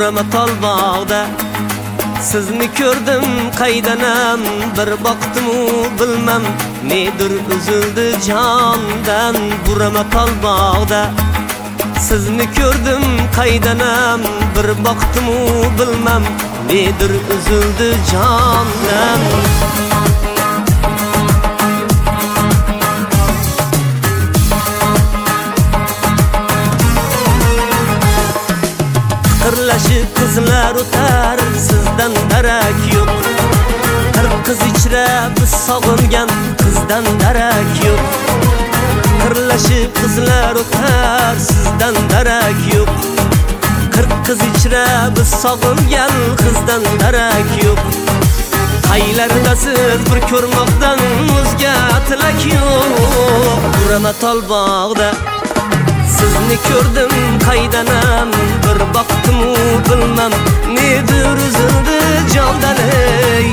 burama tolbog'da. Sizni ko'rdim qaydanam, bir boqdimu bilmam, nedir uzildi jondan burama tolbog'da. Sizni ko'rdim qaydanam, bir boqdimu bilmam, nedir uzildi jondan. Qirlashib qizlar o'tar, sizdan darak yo'q. Qirq qiz ichra biz sog'ingan, qizdan darak yo'q. Qirlashib qizlar o'tar, sizdan darak yo'q. Qirq qiz ichra biz sog'ingan, qizdan darak yo'q. Qaylardasiz bir ko'rmoqdan o'zga tilak yo'q. Burama tolbog'da sizni ko'rdim qaydanam, bir boqdimu bilmam, nedir uzildi jondan ey.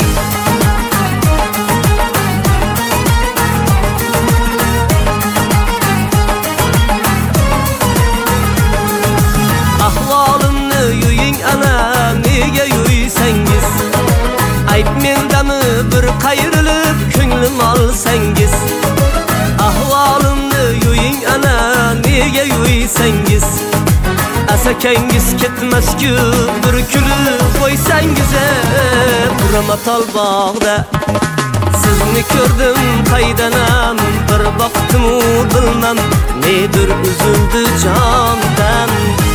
Ahvolimni yuying ana, nega yuysangiz? Ayb mendami bir qayrilib ko'nglim olsangiz? Ahvolimni yuying ana, nega yuysangiz? Asakangiz ketmas-ku bir kulib qo'ysangiz. Burama tolbog'da sizni ko'rdim qaydanam, bir boqdimu bilmam, nedir uzildi jondan.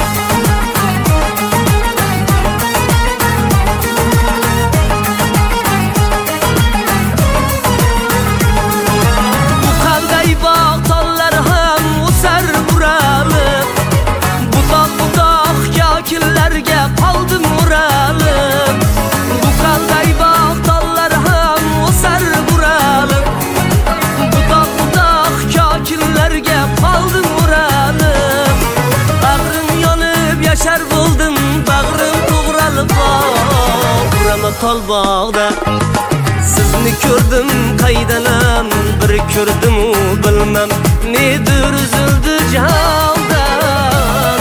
Bu qanday bog' tollar ham o'sar buralib, butoq kokillarga qoldim o'ralib. Bu qanday bog' tollar ham o'sar buralib, butoq kokillarga qoldim o'ralib. Bag'rim yonib yashar bo'ldim, bag'rim to'g'ralib. Burama tolbog'da sizni ko'rdim qaydanam, bir ko'rdimu bilmam, nedir uzildi jondan.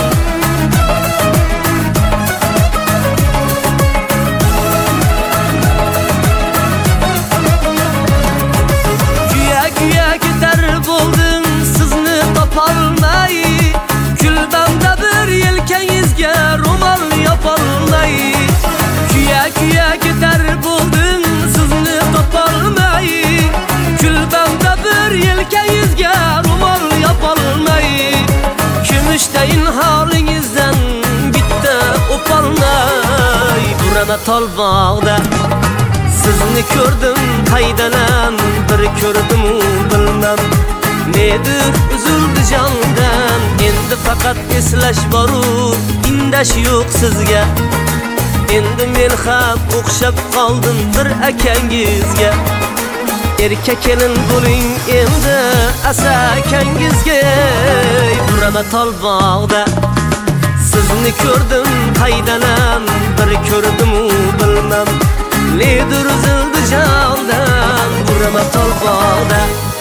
Kuya ketar bo'ldim sizni topolmay, kulbamda bir yelkangizga ro'mol yopolmay. Kuya ketar bo'ldim sizni topolmay, kulbamda bir yelkangizga ro'mol yopolmay. Kumushdayin holingizdan bitta o'polmay. Burama tolbog'da sizni ko'rdim qaydanam, bir ko'rdimu bilmam, nedir uzildi jondan. Endi faqat eslash boru indash yo'q sizga. Endi men ham o'xshab qoldim bir akangizga. Erkak kelin bo'ling endi asakangizga. Burama tolbog'da sizni ko'rdim qaydanam, bir ko'rdimu bilmam, nedir uzildi jondan. Burama tolbog'da